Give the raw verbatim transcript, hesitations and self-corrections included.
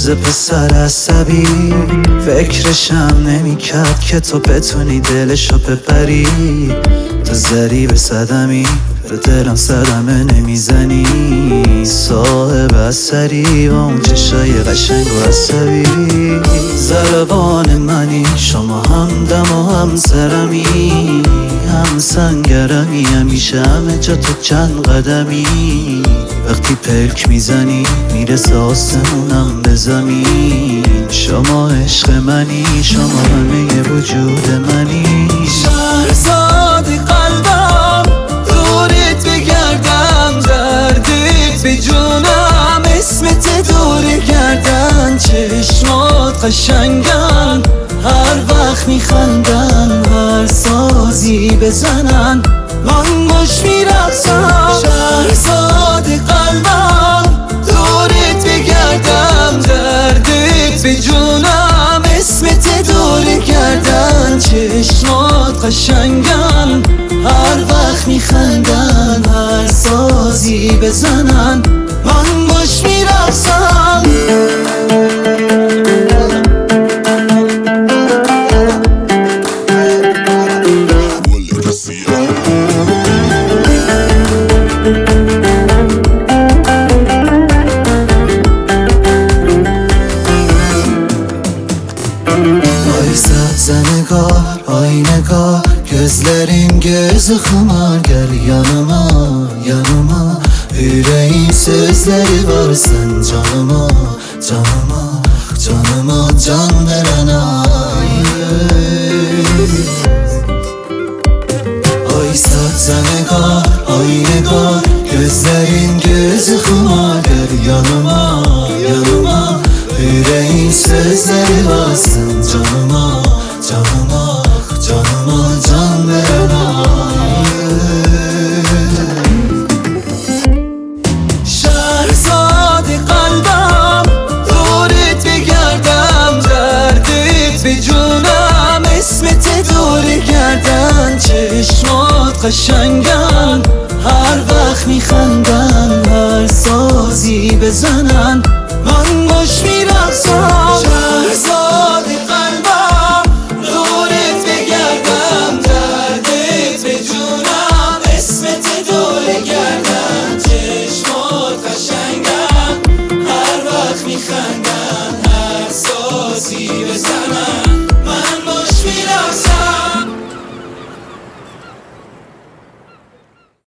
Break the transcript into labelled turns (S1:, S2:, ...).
S1: روز پسر عصبی فکرشم نمی کرد که تو بتونی دلشو ببری. تو زری به صدمی به دلم صدمه نمیزنی. صاحب اثری با اون چشای قشنگ و عصبی. ضربان منی شما هم دم و هم سرمی، هم سنگرمی، همیشه همه جا تو چند قدمی. وقتی پلک میزنی میرسه آسمونم به زمین. شما عشق منی، شما همه وجود منی.
S2: شهرزاد قلبم دورت بگردم، دردت به جونم، اسمت دور گردن. چشمات قشنگن، هر وقت میخندن، هر سازی بزنن من باش میرقصم. شهرزاد قلبم دورت بگردم، دردت به جونم، اسمت دور گردن. چشمات قشنگن، هر وقت میخندن، هر سازی بزنن من باش میرقصم.
S1: Ay Zənəqar, ay Nəqar, gözlərin gözü xumar. Gəl yanıma, yanıma, ürəyin sözləri var sən canıma, canıma, canıma can verən ay. Ay Zənəqar, ay Nəqar, gözlərin gözü xumar. Gəl yanıma, yanıma, yüreğin sözleri varsın canıma, canıma, canıma can veren ay.
S2: Şehzade kalbim دورت بگردم، دردت به جونم، اسمت دور گردن. چشمات قشنگن، هر وقت میخندن، هر سازی بزنن من باش میرقصم. شهرزاد قلبم دورت بگردم، دردت به جونم، اسمت دور گردن. چشمات قشنگن، هر وقت میخندن، هر سازی بزنن